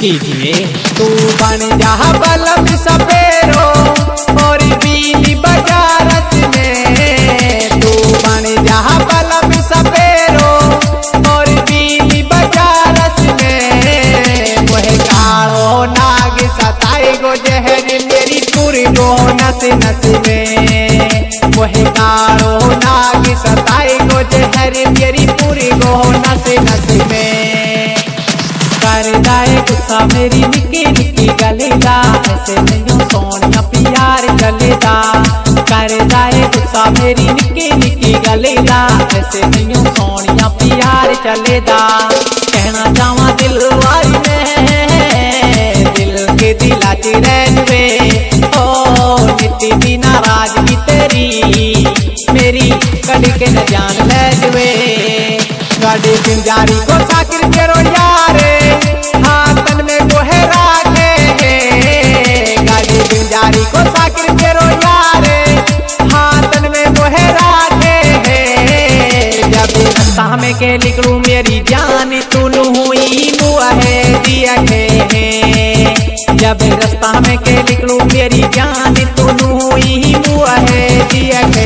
कीजिए। तू बन जा बलम सपेरो और बीली बजारत में, तू बन जा बलम सपेरो और बीली बजारत में। मोहे कालो नाग सताए गो जहर मेरी पूरी गो नस नस में। मोहे कालो नाग सताए गो जहर मेरी पूरी गो नस नस में। कर दाए गुस्सा मेरी निकी निकी गलेदा, ऐसे नहीं सोनिया प्यार चलेदा। कर दाए गुस्सा मेरी निकी निकी गलेदा, ऐसे नहीं सोनिया प्यार चलेदा। कहना चाहवा दिल वाली में, दिल के दिला च रहवे ओ नित्ती दी नाराजगी तेरी मेरी कड़ के न जान ले जवे। गाड़ी पिंजारी को साकिर केरो यारे हाथन में गोहे राखे, गाड़ी पिंजारी को साकिर केरो यारे हाथन में गोहे राखे। जब रास्ता में के निकलूं मेरी जान तू हुई मुहे दिया के, जब रास्ता में के निकलूं मेरी जान तू हुई मुहे दिया के।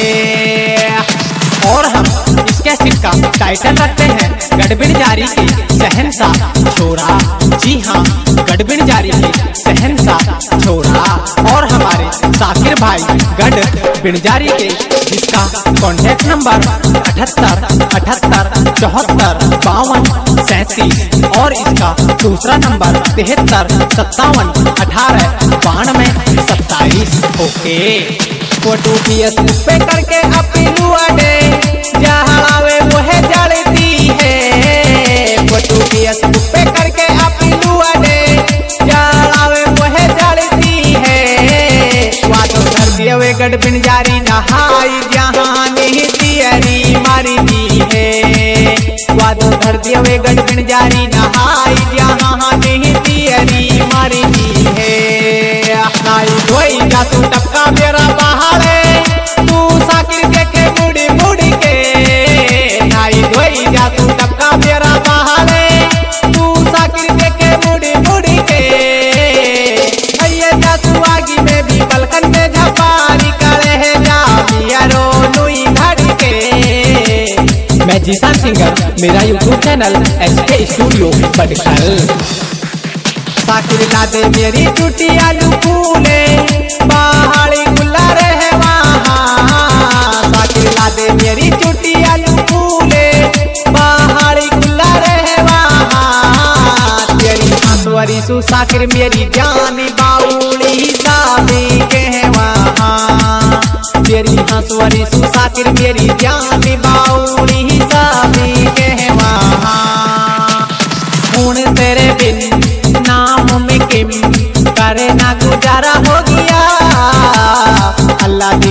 और हम इस कैसेट का टाइटल रखते हैं गड़बिड़ जारी की शहंशाह छोरा। जी हाँ, गड़बिड़ जारी की शहंशाह छोरा। और हमारे साकिर भाई गड़बिड़ जारी के, जिसका कॉन्टैक्ट नंबर 78 78 74 52 37 और इसका दूसरा नंबर 73 57 18 92 27। ओके। फोटो फेसबुक पे करके अपीलू अडे जहावे मुहे जड़ती है। फोटो फेसबुक पे करके अपीलू अडे जहावे मुहे जड़ती है। वादो कर दिए गड़बिड़ जारी नहाई जहां नहीं तियरी मारी दी है। वादो कर दिए गड़बिड़ जारी नहाई जहां नहीं तियरी मारी दी है। नाई धोई जा तू टपका मेरा बहारे, तू साकिर देखे मुड़ी मुड़ी के। नाई धोई जा तू टपका मेरा बहारे, तू साकिर देखे मुड़ी मुड़ी के। अये जा तू आगी में भी बलकन में झपारी करे है जा मियारो नुई घड़ी के। मैं जीसान सिंगर, मेरा YouTube channel SK studio Badkhal. साकिर ला दे मेरी टूटी आलू फूले पहाड़ी गुल्ला रहे वहाँ। साकिर ला दे मेरी टूटी आलू फूले पहाड़ी गुल्ला रहे वहाँ। तेरी हंसवरी सु साकिर मेरी जानी बाउली साबी के वहाँ। तेरी हंसवरी सु साकिर मेरी जानी बाउली साबी के वहाँ। हूं तेरे बिन नाम में किम करे ना गुजारा हो गया। अल्लाह दी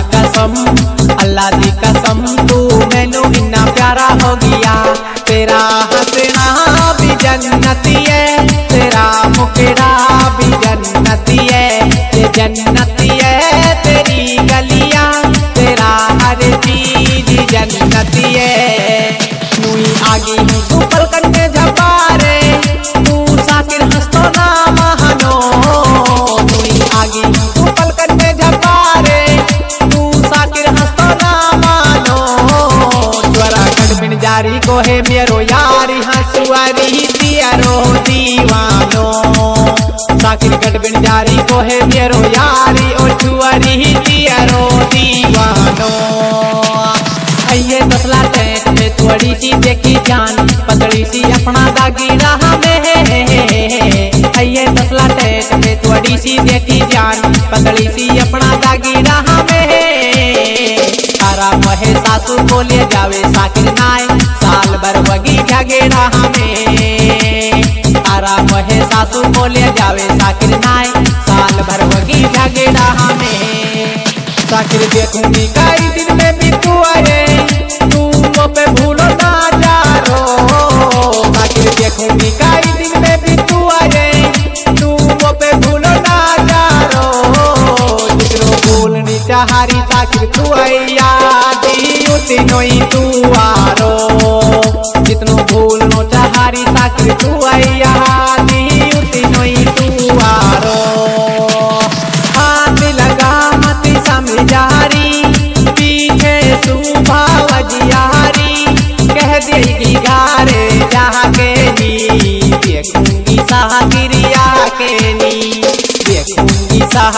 कसम तू मैनू इन्ना प्यारा हो गया। तेरा हंसना भी जन्नती है, तेरा मुखड़ा भी जन्नती है। ये जन्नती है तेरी गलियां, तेरा हर चीज जन्नती है। मुई आगी हूँ तू पलकन में झपारे, तू साकिर हंसतो ना महानो। मुई आगी हूँ तू पलकन में झपारे, तू साकिर हंसतो ना मानो। ज्वरा गड़बिड़ जारी को है मेरो यारी हंसुआरी तियरो दीवानो। साकिर गड़बिड़ जारी को है मेरो यारी ओ छुआरी तियरो दीवानो। अये तसला टेंट में थोड़ी सी देखी जान, पतली सी अपना दागी राह में है। अये तसला टेंट में थोड़ी सी देखी जान, पतली सी अपना दागी राह में है। तारा महे सासू को ले जावे साकिर नाय, साल भर वगी जागे राह में। तारा महे सासू को ले जावे साकिर नाय, साल भर वगी जागे राह में। साकिर देखूंगी कई दिन में भी तू आए, तू वो पे भूलो ना जा रो। साकिर देखूंगी कई दिन में भी तू आए, तू वो पे भूलो ना जा रो। जितनो भूलनी चाहारी साकिर तू आया दी उतनो ही तू आरो। जितनो भूलनो चाहारी साकिर तू आया दी उतनो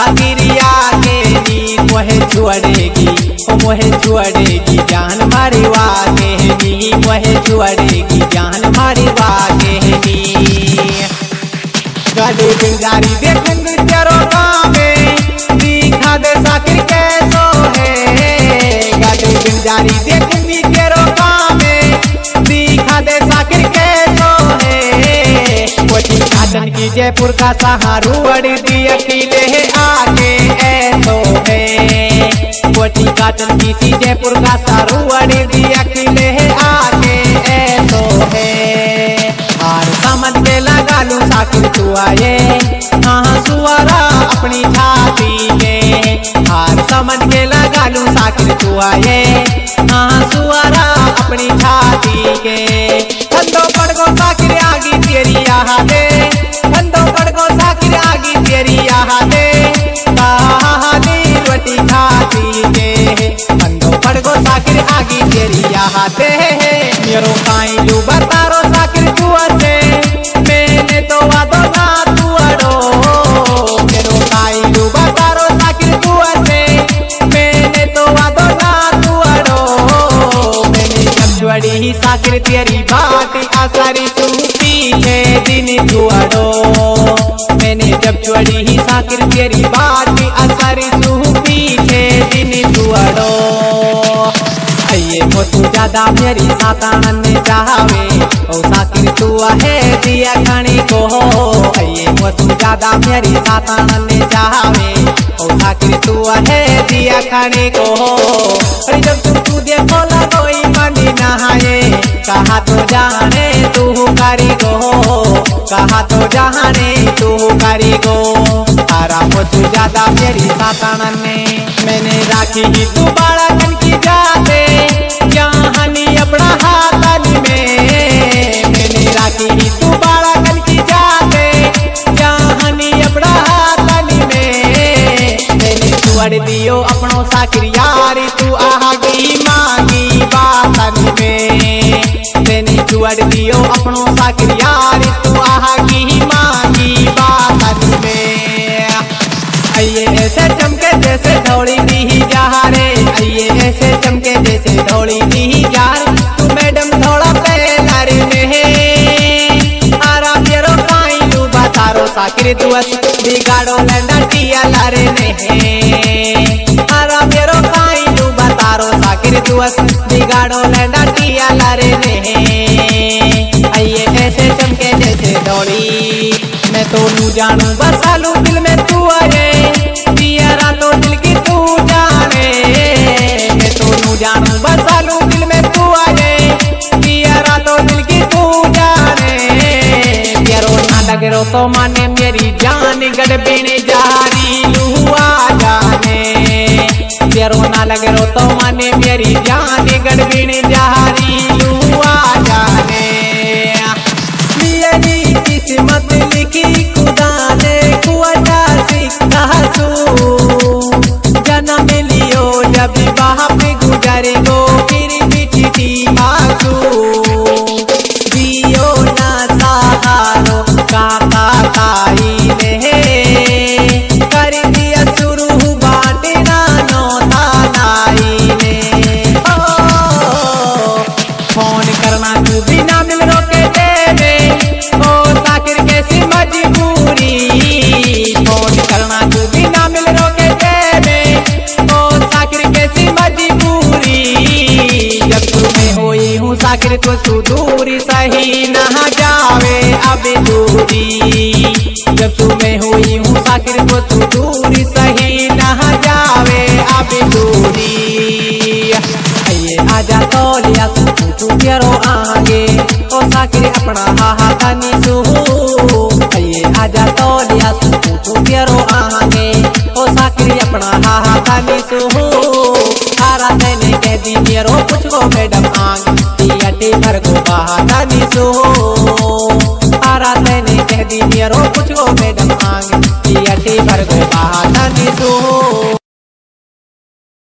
साकिरिया के नी मोहे छुड़ेगी, ओ मोहे छुड़ेगी जान मारी वागे नी, मोहे छुड़ेगी जान मारी वागे नी। गड़बड़ जारी देखूंगी तेरो गाँव में, दिखा दे साकिर कैसो है। गड़बड़ जारी देखूंगी तेरो गाँव में, दिखा दे साकिर कैसो है। कोठी काटन की जयपुर का सहारू अड़ी दी अकेले है आगे ऐसो है। कोठी काटन की सी जयपुर का सारू अड़ी दी अकेले है आगे ऐसो है। हार समझ के लगा लू साकिर तू आए, हाँ सुअरा अपनी छाती में। हार समझ के लगा लू साकिर तू आए, हाँ सुअरा अपनी छाती के। ठंडो पड़ गो साकिर आगी तेरी यहाँ दे, ठंडो पड़ गो साकिर आगी तेरी यहाँ दे। कहानी रोटी खाती के, ठंडो पड़ गो साकिर आगी तेरी यहाँ दे। मेरो काई लू बतारो साकिर तू से, मैंने तो वादो ना तू अड़ो। मेरो काई लू बतारो साकिर तू से, मैंने तो वादो ना तू अड़ो। मैंने जब जोड़ी ही साकिर तेरी बात आसारी तू पीछे दिन तू अड़ो। मैंने जब जोड़ी ही साकिर तेरी बात आसारी तू पीछे दिन तू अड़ो। ये वो तू ज्यादा मेरी सातान ने चाहवे, ओ साकिर तू है दिया खाने को। ये वो तू ज्यादा मेरी सातान ने चाहवे, ओ साकिर तू है दिया खाने को। अरे जब तू देखो लगोई मनी नहाए, कहा तो जाने तू करी गो, कहा तो जाने तू करी गो। आरा वो तू ज्यादा मेरी सातान ने, मैंने राखी ही तू बड़ा कन की जाते, जहानी अपना हाथन में। मैंने राखी ही तू बड़ा कन की जाते, जहानी अपना हाथन में। मैंने छुड़ दियो अपनो साकिर यारी तू आगी मांगी बातन में। मैंने छुड़ दियो अपनो साकिर यारी तू आगी मांगी बातन में। आइए ऐसे चमके जैसे दौड़ी दी जहारे, आइए ऐसे चमके जैसे दौड़ी दी जार। तू मैडम थोड़ा पहलार में, आरा मेरो काई लू बतारो साकिर तू बिगाड़ो लंडा टिया लारे ने। आरा मेरो काई लू बतारो साकिर तू बिगाड़ो लंडा टिया लारे ने। आइए ऐसे चमके जैसे दौड़ी, मैं तो नू जानू बसालू दिल में तू आए, पियरा तो दिल की तू जाने। मैं तो नू जानू बसालू दिल में तू आए, पियरा तो दिल की तू जाने। प्यारो ना लगे रो तो माने मेरी जान, गड़बड़ जारी लुआ जाने। प्यारो ना लगे रो तो माने मेरी जान, गड़बड़ जारी लुआ जाने। किस्मत लिखी खुदा ने कुआटा सिक्का सू, जन्म लियो जब बाप गुजर गो फिर बिछी आंसू। दियो ना सहारो काका ताई ने, कर दिया शुरू बांटना नौता नाई ने। फोन करना तू बिना मिल रोके देवे, कैसी मजबूरी। फोन करना तू बिना मिल रोके देवे, ओ साकिर कैसी मजबूरी। जब तुम्हें होई हूँ साकिर तो तू दूरी सही ना जावे अब दूरी। जब तुम्हें हुई हूँ साकिर तो तू दूरी सही ना जावे अब दूरी। ये आजा तो लिया तू प्यारो आगे, ओ साकिर अपना हाथनी सुहू। ये आजा तो लिया तू प्यारो आगे, ओ साकिर अपना हाथनी सुहू। हारा देने कह दी मेरो कुछ को मैडम आंग, टी भर को हाथनी सुहू। हारा देने कह दी मेरो कुछ को मैडम आंग, टी भर को हाथनी सुहू।